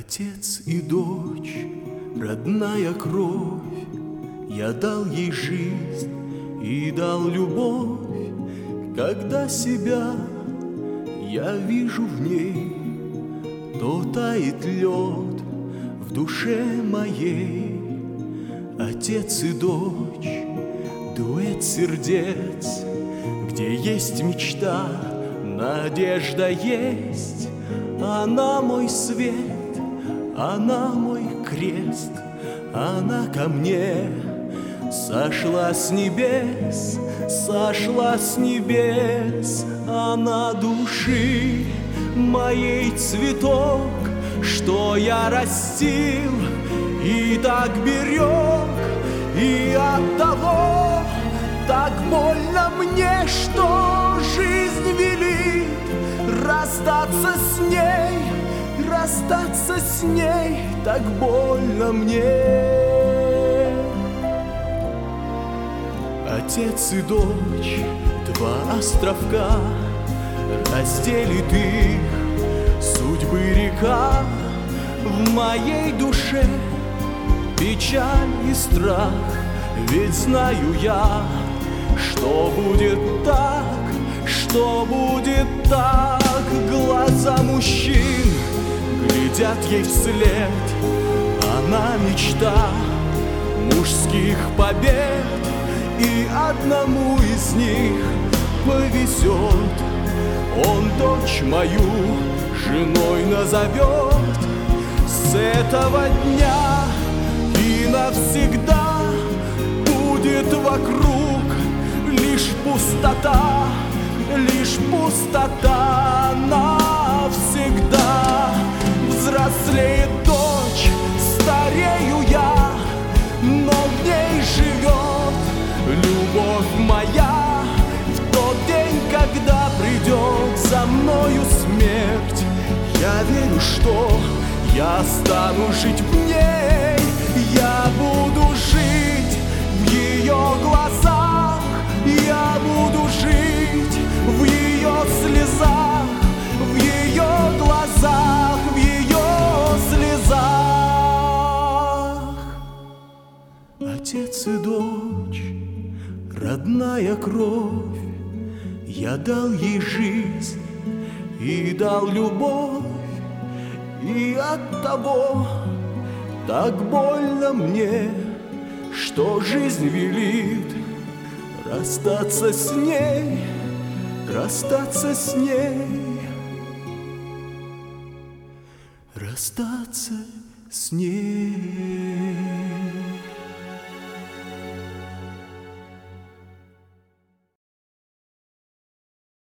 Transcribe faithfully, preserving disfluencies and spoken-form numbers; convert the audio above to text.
Отец и дочь, родная кровь, я дал ей жизнь и дал любовь. Когда себя я вижу в ней, то тает лед в душе моей. Отец и дочь, дуэт сердец, где есть мечта, надежда есть. Она мой свет, она мой крест, она ко мне сошла с небес, сошла с небес. Она души моей цветок, что я растил и так берег, и оттого так больно мне, что жизнь велит расстаться с ней, расстаться с ней, так больно мне. Отец и дочь, два островка, разделит их судьбы река. В моей душе печаль и страх, ведь знаю я, что будет так, что будет так. Глаза мужчин глядят ей вслед, она мечта мужских побед, и одному из них повезет, он дочь мою женой назовет. С этого дня и навсегда будет вокруг лишь пустота, лишь пустота навсегда. Взрослеет дочь, старею я, но в ней живет любовь моя. В тот день, когда придет за мною смерть, я верю, что я стану жить в ней. Я буду жить в ее глазах, я буду жить в ее слезах, в ее глазах, в ее слезах. Отец и дочь, родная кровь, я дал ей жизнь и дал любовь, и оттого так больно мне, что жизнь велит расстаться с ней, расстаться с ней, расстаться с ней.